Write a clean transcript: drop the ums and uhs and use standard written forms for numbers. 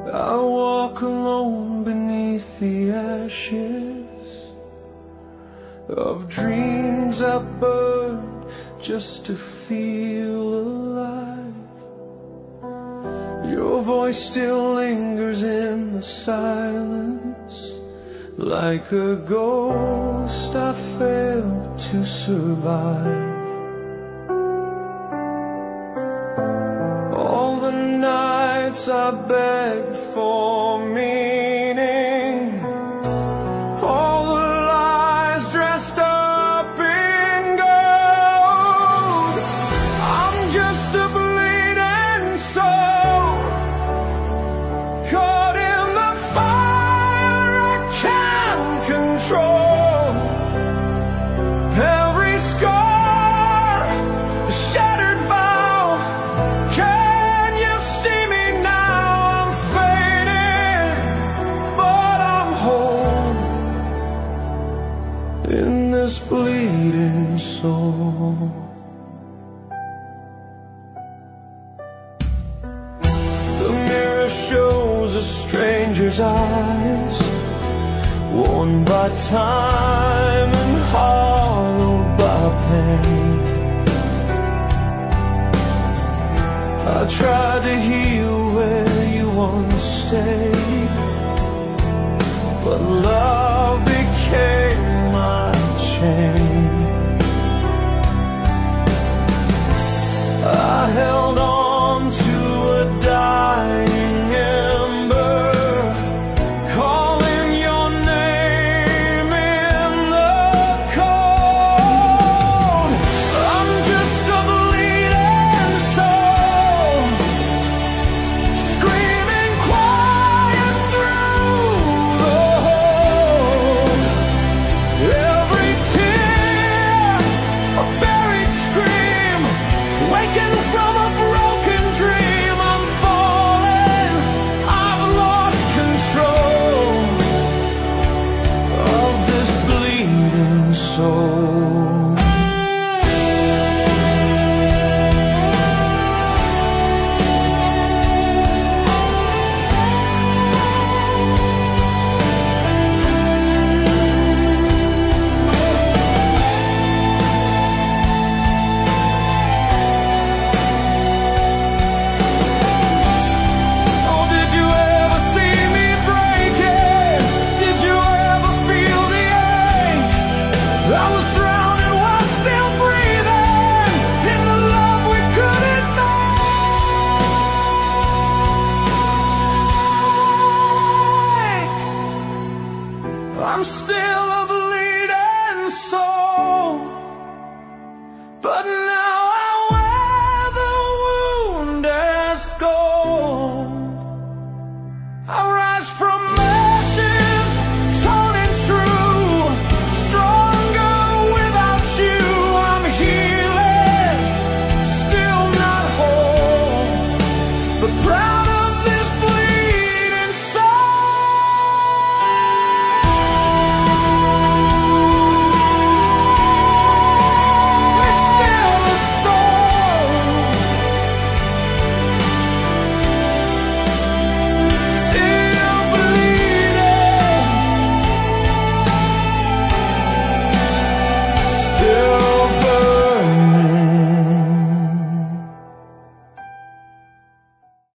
I walk alone beneath the ashes of dreams I burned just to feel alive. Your voice still lingers in the silence, like a ghost I failed to survive. All the nights I begged for meaning, all the lies dressed up in gold. I'm just a bleeding soul, caught in the fire I can't control. Every scar, a shattered vow. Can you see me now? I'm fading, but I'm whole in this bleeding soul. The mirror shows a stranger's eyes, worn by time and hollowed by pain. I tried to heal where you once stayed, but love